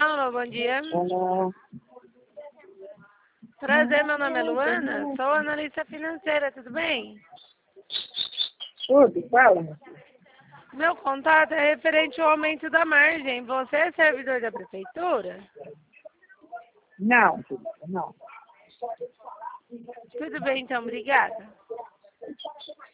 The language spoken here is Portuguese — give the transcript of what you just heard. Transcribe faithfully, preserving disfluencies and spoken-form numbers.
Alô, bom dia. Olá. Prazer, meu nome é Luana, sou analista financeira, tudo bem? Tudo, fala, meu filho. Meu contato é referente ao aumento da margem. Você é servidor da prefeitura? Não, filho, não. Tudo bem, então, obrigada.